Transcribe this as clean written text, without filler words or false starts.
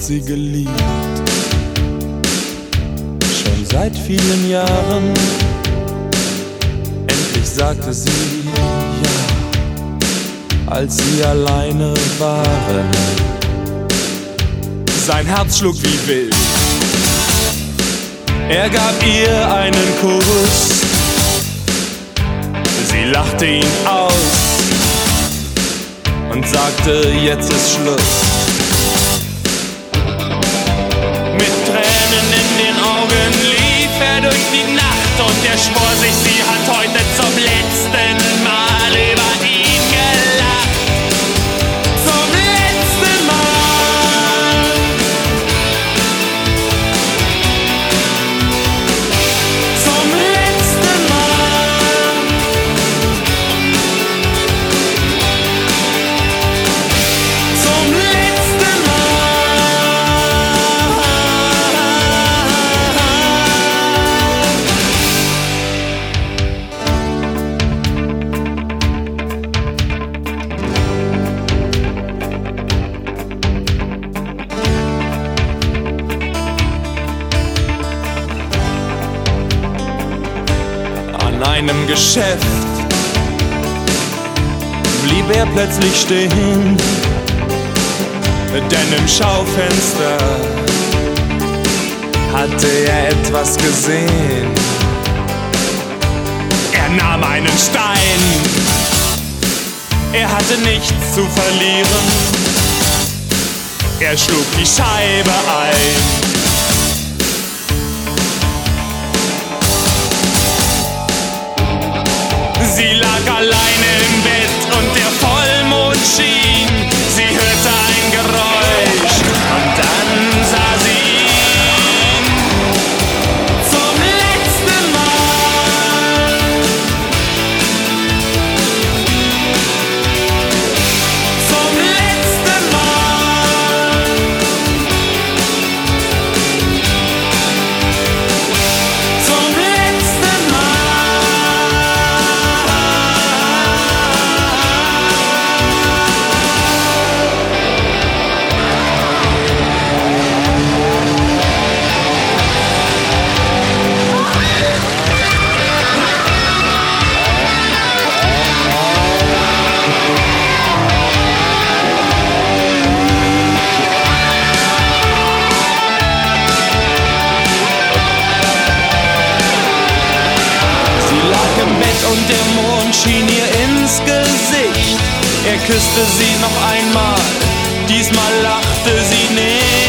sie geliebt. Schon seit vielen Jahren, endlich sagte sie ja, als sie alleine waren. Sein Herz schlug wie wild, er gab ihr einen Kuss. Sie lachte ihn aus und sagte, jetzt ist Schluss. Mit Tränen in den Augen lief er durch die Nacht und er schwor sich, sie hat heute zum letzten Mal über ihn gelacht. Zum letzten Mal. Zum letzten Mal. Zum letzten An einem Geschäft blieb er plötzlich stehen, denn im Schaufenster hatte er etwas gesehen. Er nahm einen Stein, er hatte nichts zu verlieren. Er schlug die Scheibe ein. Sie lag alleine im Bett und der Vollmond schien. Sie hörte ein Geräusch und dann sah sie ihn zum letzten Mal. Zum letzten Mal. Zum letzten Mal. Und der Mond schien ihr ins Gesicht. Er küsste sie noch einmal, diesmal lachte sie nicht.